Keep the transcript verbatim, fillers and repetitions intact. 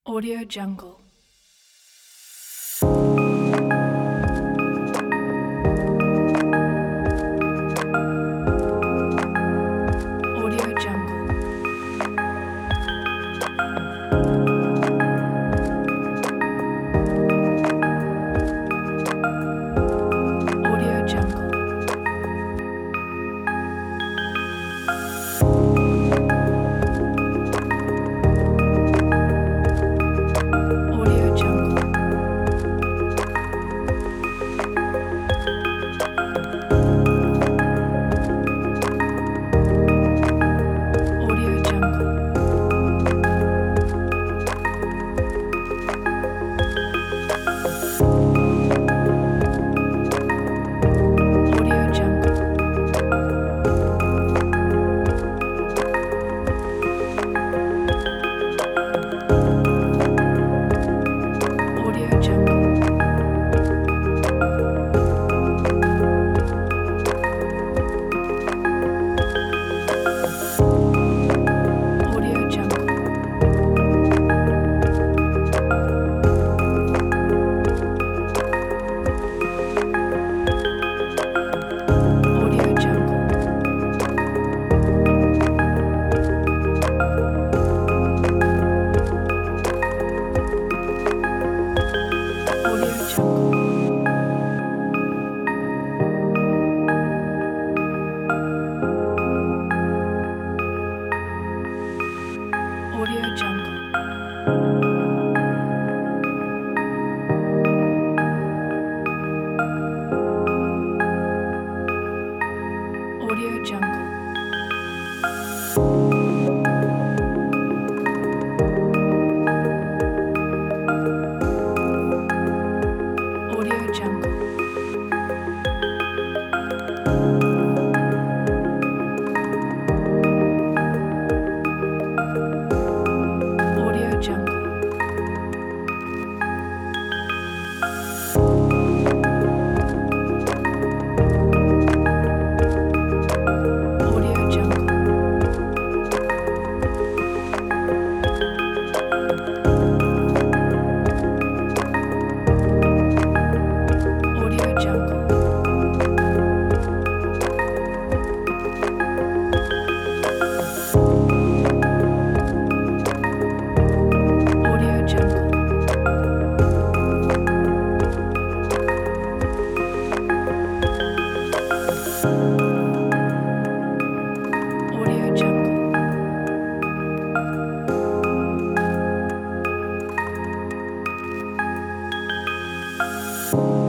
Audio Jungle. Audio Jungle. Audio Jungle. Audio Jungle. Audio Jungle. Audio Jungle. Audio Jungle. Audio Jungle. Audio Jungle. Audio Jungle. Audio Jungle. Audio Jungle. Audio Jungle. Audio Jungle. Audio Jungle. Audio Jungle. Audio Jungle. Audio Jungle. Audio